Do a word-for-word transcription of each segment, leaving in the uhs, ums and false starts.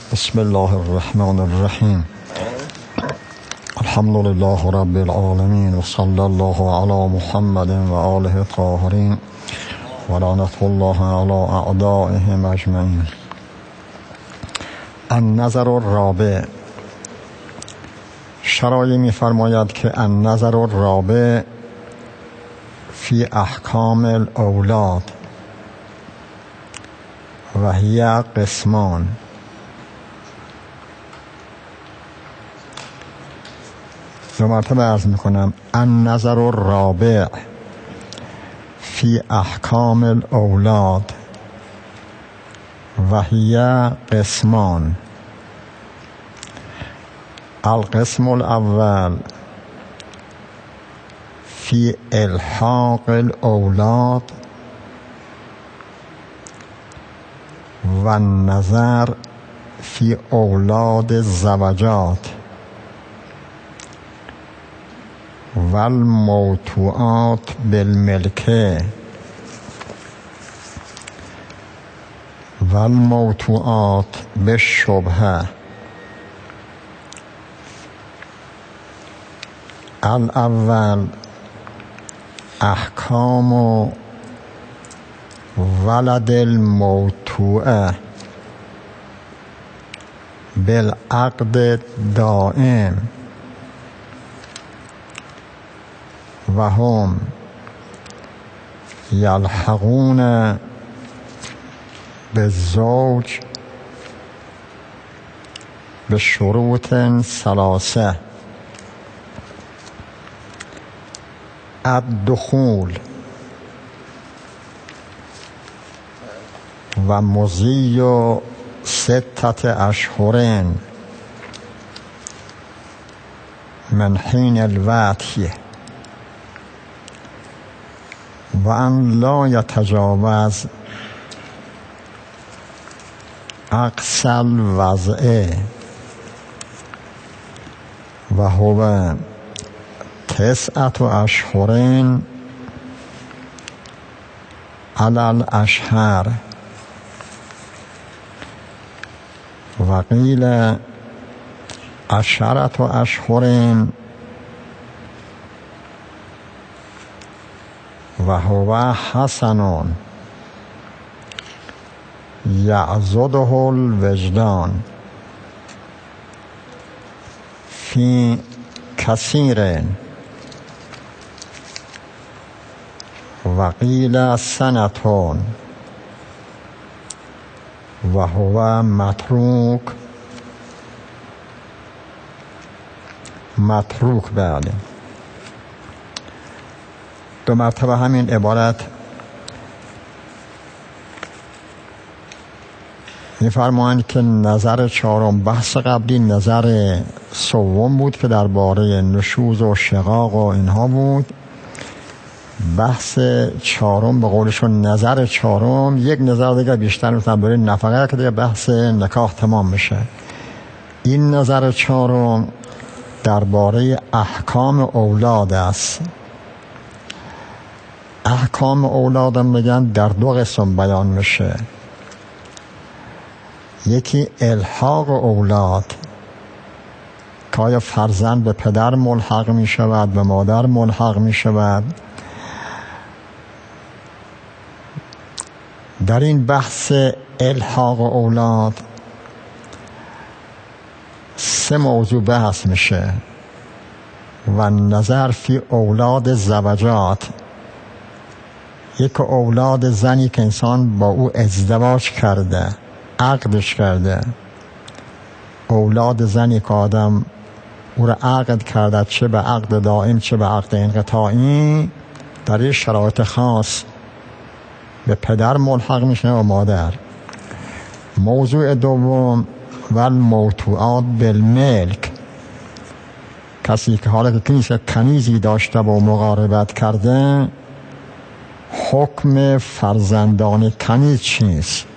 بسم الله الرحمن الرحیم. الحمد لله رب العالمین و صلی الله علی محمد و آله الطاهرین و لعنت الله علی اعدائهم اجمعین. النظر الرابع. شرایع می فرماید که النظر الرابع فی احکام الاولاد و هی قسمان. دو مرتبه عرض می کنم النظر الرابع فی احکام الاولاد و هی قسمان. القسم الاول فی الحاق الاولاد و النظر فی اولاد الزوجات و الموتوعات بالملکه و الموتوعات بالشبهه. الاول احکام ولد الموتوعه بالعقد دائم و هم یلحقون بالزوج بشروط ثلاثه. الدخول و مضی ستت اشهر من حین الوطی و ان لا یتجاوز اقصی الوضع و هو تسعت اشهر علی الاشهر و قیل عشرت اشهر و هو حسن یعضده الوجدان فی کثیر و قیل سنتون و هو متروک متروک بله. دو مرتبه همین عبارت می‌فرمایند که نظر چهارم بحث قبلی نظر سوم بود که درباره نشوز و شقاق و اینها بود. بحث چهارم به قولشون نظر چهارم یک نظر دیگه بیشتر میتونم برای نفقه که دیگه بحث نکاح تمام میشه. این نظر چهارم درباره احکام اولاد است. احکام اولاد هم میگن در دو قسم بیان میشه. یکی الحاق اولاد که آیا فرزند به پدر ملحق میشود به مادر ملحق میشود. در این بحث الحاق اولاد سه موضوع بحث میشه و نظر فی اولاد زوجات. یک اولاد زنی که انسان با او ازدواج کرده عقدش کرده. اولاد زنی که آدم او را عقد کرده چه به عقد دائم چه به عقد انقطاعی در این شرایط خاص به پدر ملحق میشه و مادر. موضوع دوم و الموتوعات بالملک. کسی که حالا که کنیزی داشته و مقاربت کرده حکم فرزندان کنیز چیست.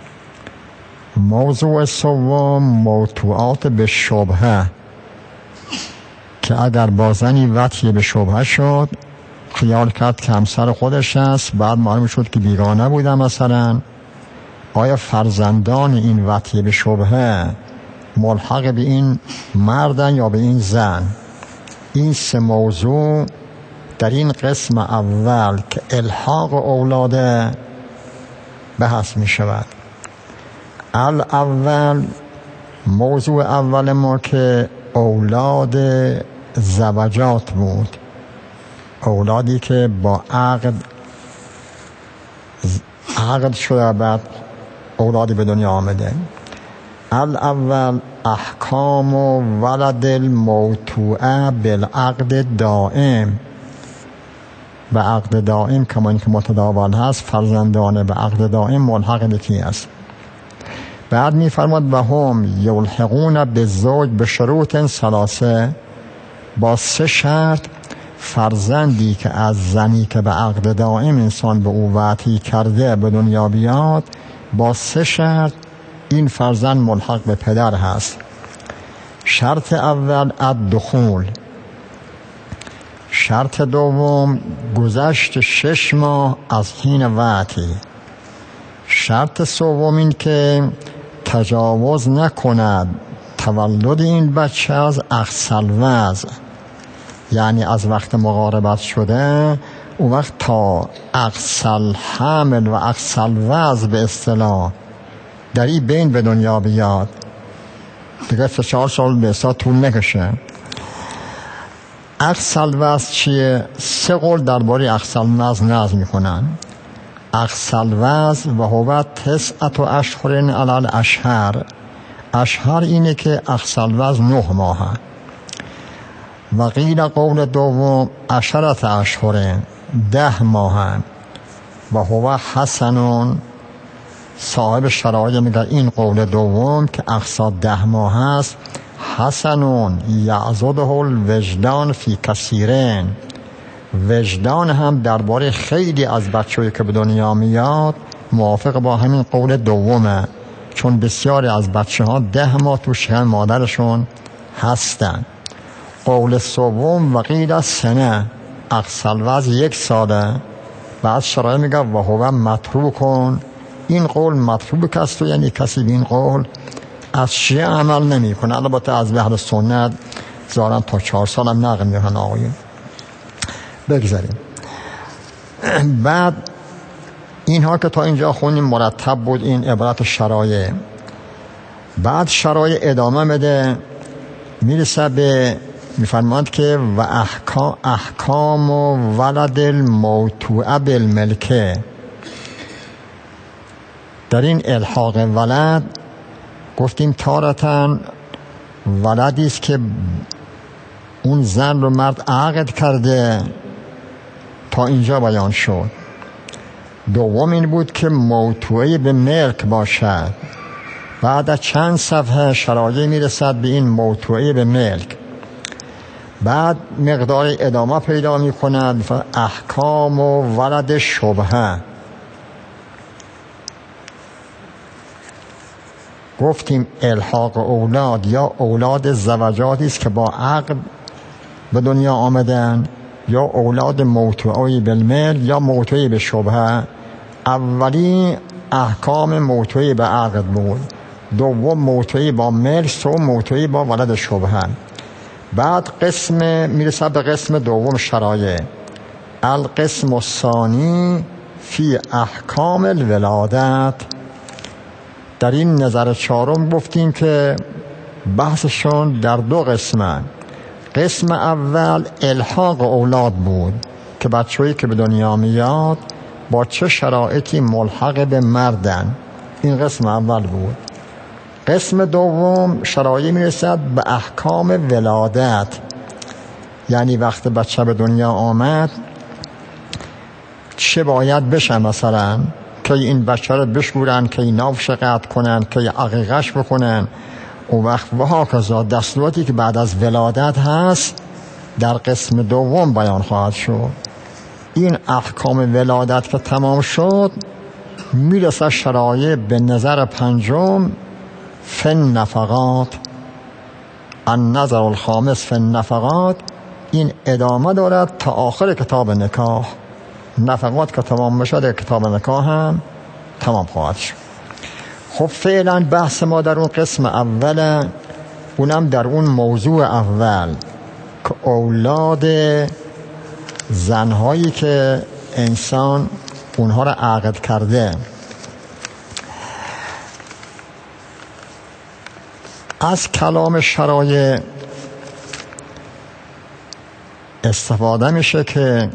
موضوع سوم موتوعات به شبهه که اگر با زنی وطی به شبهه شد خیال کرد که همسر خودش است، بعد معلوم شد که بیگانه بوده مثلا آیا فرزندان این وطیه به شبهه ملحق به این مردن یا به این زن؟ این سه موضوع در این قسم اول که الحاق اولاده بحث می شود. الاول، موضوع اول ما که اولاد زوجات بود، اولادی که با عقد عقد شده بعد اولادی به دنیا آمده. الاول احکام ولد الموتوعه بالعقد دائم. به عقد دائم کما اینکه متداول هست، فرزندان به عقد دائم ملحق به کی است؟ بعد می‌فرماد و هم یلحقون بالزوج به شروط ثلاثه، با سه شرط فرزندی که از زنی که به عقد دائم انسان به او وطی کرده به دنیا بیاد، با سه شرط این فرزند ملحق به پدر هست. شرط اول الدخول، شرط دوم گذشت شش ماه از حین وطی، شرط سوم این که تجاوز نکند تولد این بچه از اقصالوضع، یعنی از وقت مقاربت شده اون وقت تا اقصال حمل و اقصال وضع به اصطلاح در این بین به دنیا بیاد، دیگه سه چهار سال به اصطلاح طول نکشه. اقصال وضع چیه؟ سه قول درباره اقصال وضع نظم میکنن. اقصال وضع و هو تسعت و اشهر علی الاشهر، اشهر اینه که اقصال وضع نه ماه. و قیل قول دوم عشرت اشهر، ده ماه. و هو حسنون، صاحب شرایط میگه این قول دوم که اقصا ده ماه است حسنون یعضده الوجدان فی کثیرین، وجدان هم درباره خیلی از بچه‌ای که به دنیا میاد موافق با همین قول دومه، چون بسیاری از بچه ها ده ماه تو شکم مادرشون هستن. قول سوم وقیل سنه، اقصال وضع یک ساله. بعد شرایط میگه و هو متروکون، این قول متروک است و یعنی کسی به این قول از شیعه عمل نمی کنه. البته از اهل سنت ظاهرا تا چهار سال هم نقل میکنن. آقایون بگذاریم. بعد اینها که تا اینجا خونیم مرتب بود، این عبارت شرایع. بعد شرایع ادامه بده، میرسه به میفرماد که و احکام احکام و ولد الموتوعه بالملکه. در این الحاق ولد گفتیم تارتن ولدی است که اون زن رو مرد عقد کرده، تا اینجا بیان شد. دوم این بود که موتوعه به ملک باشد. بعد از چند صفحه شرایع میرسد به این موتوعه به ملک. بعد مقدار ادامه پیدا می کند احکام و ولد شبهه. گفتیم الحاق اولاد یا اولاد زوجاتی است که با عقد به دنیا آمدن، یا اولاد موتوعه بالمل یا موتوعه به شبهه. اولی احکام موتوعه به عقد بود، دوم موتوعه با مل، سوم موتوعه با ولد شبهه. بعد قسم میرسه به قسم دوم شرایع. القسم الثانی فی احکام الولادت. در این نظر چهارم گفتیم که بحثشون در دو قسمه. قسم اول الحاق اولاد بود که بچه‌ای که به دنیا میاد با چه شرایطی ملحق به مردن، این قسم اول بود. قسم دوم شرایط میرسد به احکام ولادت، یعنی وقت بچه به دنیا آمد چه باید بشه، مثلا که این بچه رو بشورن، که این نافش قطع کنن، که عقیقش بکنن. و وقت و ها کذا دستوراتی که بعد از ولادت هست در قسم دوم بیان خواهد شد. این احکام ولادت که تمام شد میرسه شرایط به نظر پنجم فن نفقات. النظر الخامس فن نفقات، این ادامه دارد تا آخر کتاب نکاح. نفقات که تمام بشه در کتاب نکاح هم تمام خواهد شد. خب فعلا بحث ما در اون قسم اول، اونم در اون موضوع اول که اولاد زنهایی که انسان اونها را عقد کرده. از کلام شرایع استفاده میشه که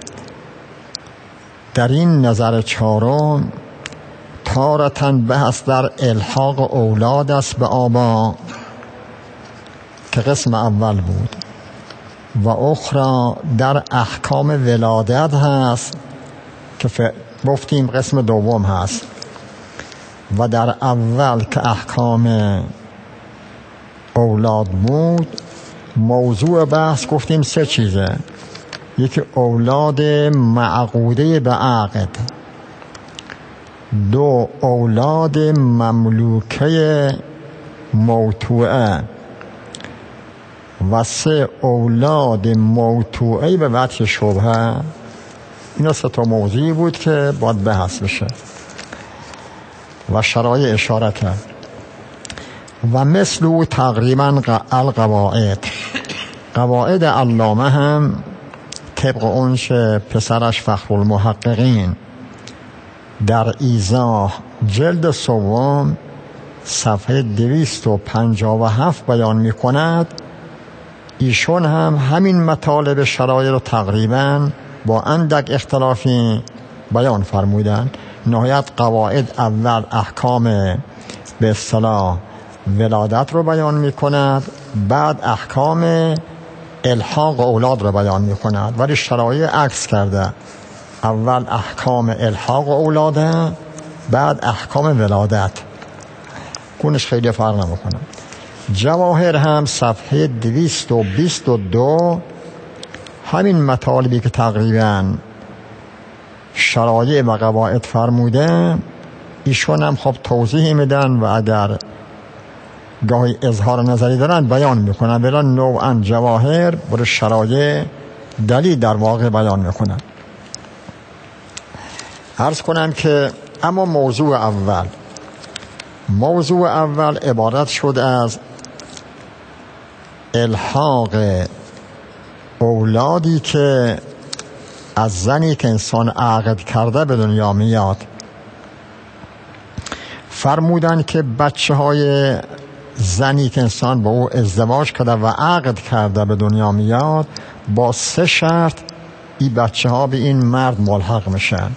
در این نظر چهارم تارةً بحث در الحاق اولاد است به آبا که قسم اول بود و اخرى در احکام ولادت هست که گفتیم قسم دوم هست. و در اول که احکام اولاد بود، موضوع بحث گفتیم سه چیزه. یکی اولاد معقوده به عقد، دو اولاد مملوکه موتوعه و سه اولاد موتوعه به وجه شبهه. اینا سه تا موضوعی بود که باید بحث بشه و شرایع اشاره کرد. و مثل او تقریبا القواعد، قواعد علامه هم طبق اونچه پسرش فخرالمحققین در ایضاح جلد سوم صفحه دویست و پنجاه و هفت بیان می کند، ایشون هم همین مطالب شرایع رو تقریبا با اندک اختلافی بیان فرمودن. نهایت قواعد اول احکام به اصطلاح ولادت رو بیان می کند، بعد احکام الحاق اولاد رو بیان می کند، ولی شرایع عکس کرده. اول احکام الحاق اولاده، بعد احکام ولادت. کنش خیلی فرق نمیکنه. جواهر هم صفحه دویست و بیست و دو همین مطالبی که تقریبا شرایع و قواعد فرموده ایشون هم خب توضیح میدن و اگر گاهی اظهار نظری دارن بیان میکنن، ولی نوعا جواهر برای شرایع دلیل در واقع بیان میکنن. عرض کنم که اما موضوع اول موضوع اول عبارت شد از الحاق اولادی که از زنی که انسان عقد کرده به دنیا میاد. فرمودن که بچه های زنی که انسان با او ازدواج کرده و عقد کرده به دنیا میاد، با سه شرط این بچه ها به این مرد ملحق میشن.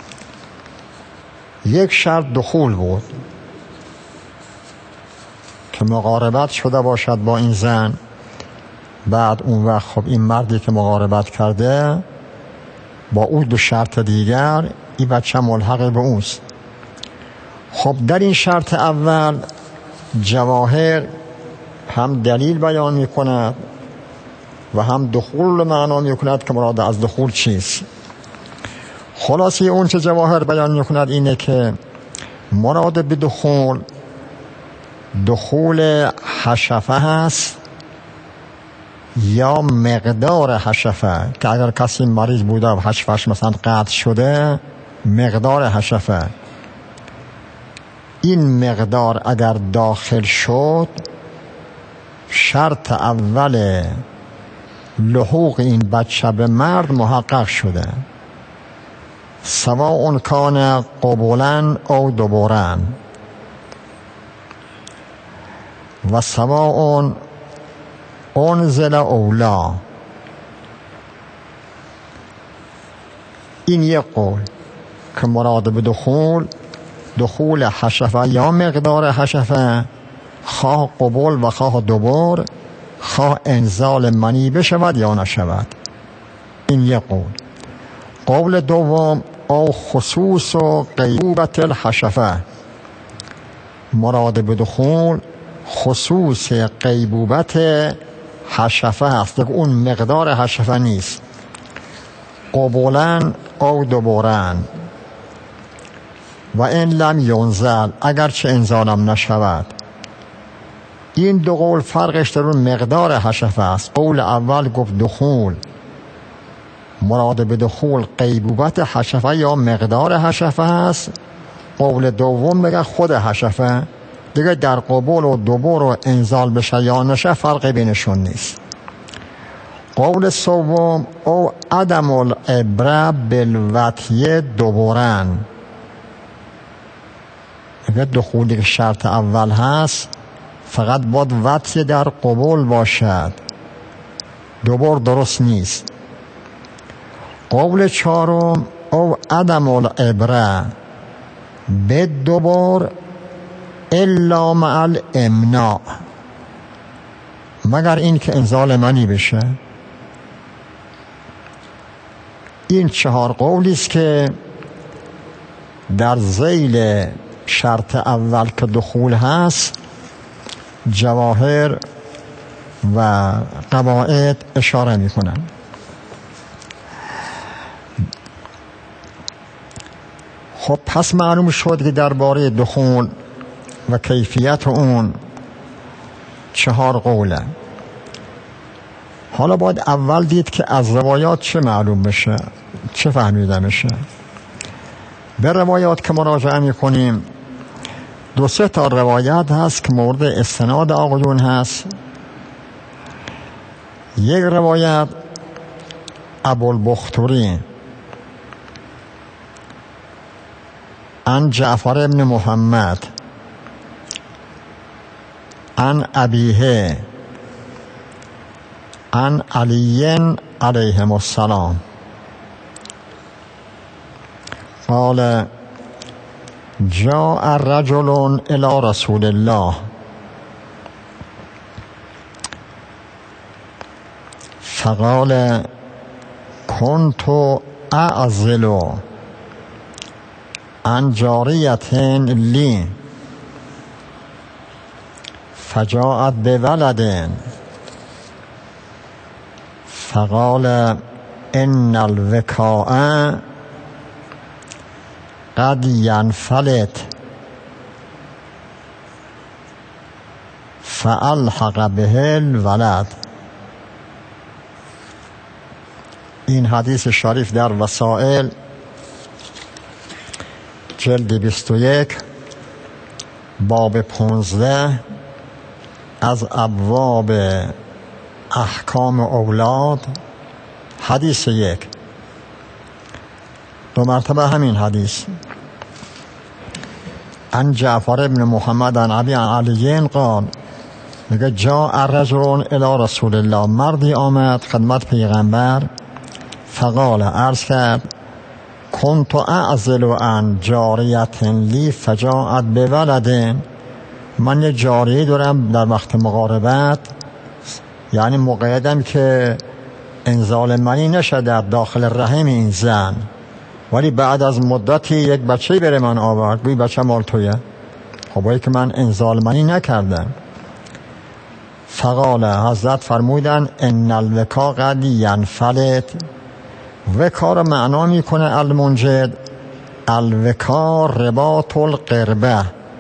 یک شرط دخول بود که مقاربت شده باشد با این زن. بعد اون وقت خب این مردی که مقاربت کرده با او دو شرط دیگر، این بچه ملحق به اوست. خب در این شرط اول جواهر هم دلیل بیان می کند و هم دخول معنا می کند که مراد از دخول چیست. خلاصی اون چه جواهر بیان می کند اینه که مراد به دخول دخول حشفه هست یا مقدار حشفه، که اگر کسی مریض بوده و حشفش مثلا قطع شده، مقدار حشفه، این مقدار اگر داخل شد شرط اول لحوق این بچه به مرد محقق شده، سواء کان قبولا او دبورا و سواء انزل اولا. این یک قول که مراد به دخول دخول حشفه یا مقدار حشفه، خواه قبول و خواه دبور، خواه انزال منی بشود یا نشود. این یک قول. قول دوم او خصوص و غیبوبت الحشفه، مراد به دخول خصوص غیبوبت حشفه هست، که اون مقدار حشفه نیست. قبولن او دبورن و این لم ینزل، اگرچه انزالم نشود. این دو قول فرقش در اون مقدار حشفه است. قول اول گفت دخول، مراد به دخول غیبوبت حشفه یا مقدار حشفه است. قول دوم بگه خود حشفه دیگه در قبول و دبور و انزال بشه یا نشه فرقی بینشون نیست. قول سوم او عدم العبره بالوطی دبورن، اگه دخولی شرط اول هست فقط باید وطی در قبول باشد، دبور درست نیست. قول چهارم او عدم العبره بالدبور الا مع الامناع، مگر این که انزال منی بشه. این چهار قولی است که در ذیل شرط اول که دخول هست جواهر و قواعد اشاره می کنن. خب پس معلوم شد که درباره دخول و کیفیت اون چهار قوله. حالا باید اول دید که از روایات چه معلوم بشه، چه فهمیده بشه. به روایات که مراجعه میکنیم دو سه تا روایت هست که مورد استناد آقایون هست. یک روایت ابوالبختری عن جعفر ابن محمد عن ابیه عن علی علیهم السلام قال جاء رجل الى رسول الله فقال كنت اعزل عن جاریة لی فجاءت بولد فقال ان الوکاء قد ينفلت فالحق به الولد. این حدیث شریف در وسائل جلد بیست و یک باب پونزده از ابواب احکام اولاد حدیث یک، دو مرتبه همین حدیث. عن جعفر ابن محمد عن ابی علی قال، میگه جاء رجل الی رسول الله، مردی آمد خدمت پیغمبر، فقال عرض کرد کنت اعزل عن جاریة لی فجاءت بولد، من یه جاریه دارم در وقت مقاربت، یعنی مقیدم که انزال منی نشه در داخل رحم این زن، ولی بعد از مدتی یک بچه بره من آورد، بوی بچه مال تویه، خب باید که من انزال منی نکردم. فقال، حضرت فرمودن ان الوکا قد ینفلت، وکا رو معنا میکنه المنجد، الوکا رباط القربه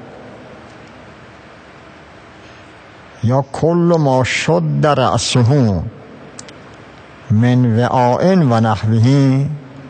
یا کل ما شد در رأسه من وعاء و نحوه.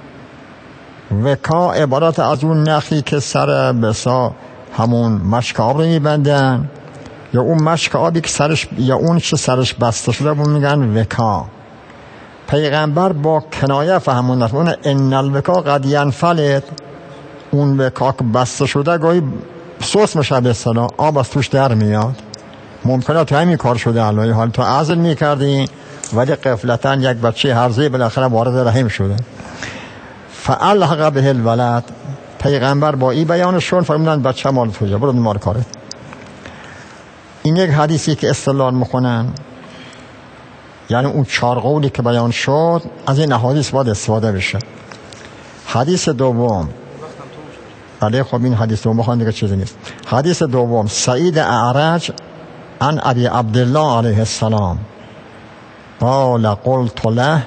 وکا عبارت از اون نخی که سر بسا همون مشک آب رو میبندن، یا اون مشک آبی که سرش، یا اون که سرش بسته شده بود میگن وکا. پیغمبر با کنایه فهموندن اون ان الوکا قد ینفلت، اون وکا که بسته شده گاهی سوس میشه به اصطلاح، آب از توش در میاد. ممکنه تو همین کار شده الان، حال تو عزل میکردی ولی غفلتاً یک بچه هرزه بالاخره وارد رحم شده. فالحق به الولد، پیغمبر با این بیانشون فرمودن بچه مال توجه، برو مال کارت. این یک حدیثی که استدلال میکنن، یعنی اون چهار قولی که بیان شد از این احادیث باید استفاده بشه. حدیث دوم، بله خب این حدیث دوم بخوان دیگه چیزی نیست. حدیث دوم سعید اعرج عن ابی عبدالله علیه السلام قال قلت له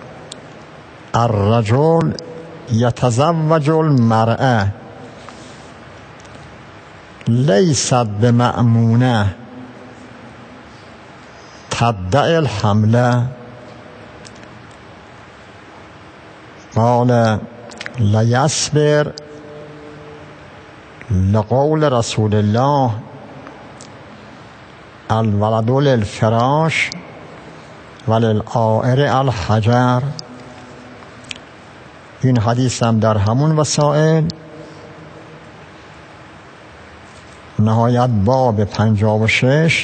الرجل يتزوج المرأة ليست بمأمونة تدعي الحملة قال ليصبر لقول رسول الله الولد للفراش وللعائر الحجر. این حدیث هم در همون وسائل نهایت باب پنجاه و شش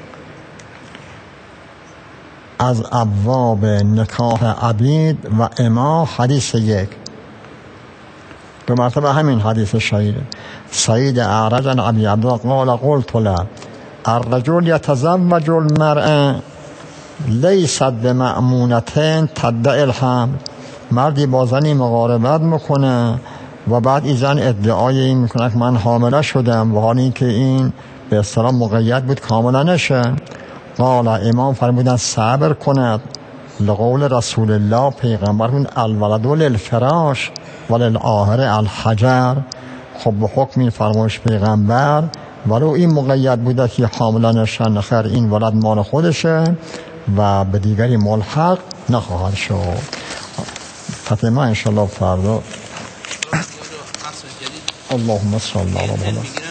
از ابواب نکاح عبید و اما حدیث یک دو مرتبه همین حدیث شهید سعید اعرج عن ابی عبدالله قال قلت له الرجل يتزوج المرأة لیست بمأمونتين تدعی الحمل. مردی با زنی مقاربت میکنه و بعد این زن ادعای این میکنه که من حامله شدم، و حالی که این به اصطلاح مقید بود کاملا نشه. قال امام فرمودن صبر کند لقول رسول الله، پیغمبر فرمود الولد للفراش وللعاهر الحجر. خب به حکم این فرمایش پیغمبر ولو این مقید بوده که حامله نشن، خیر این ولد مال خودشه و به دیگری ملحق نخواهد شد. فتمه انشالله فردا. اللهم صل علی محمد.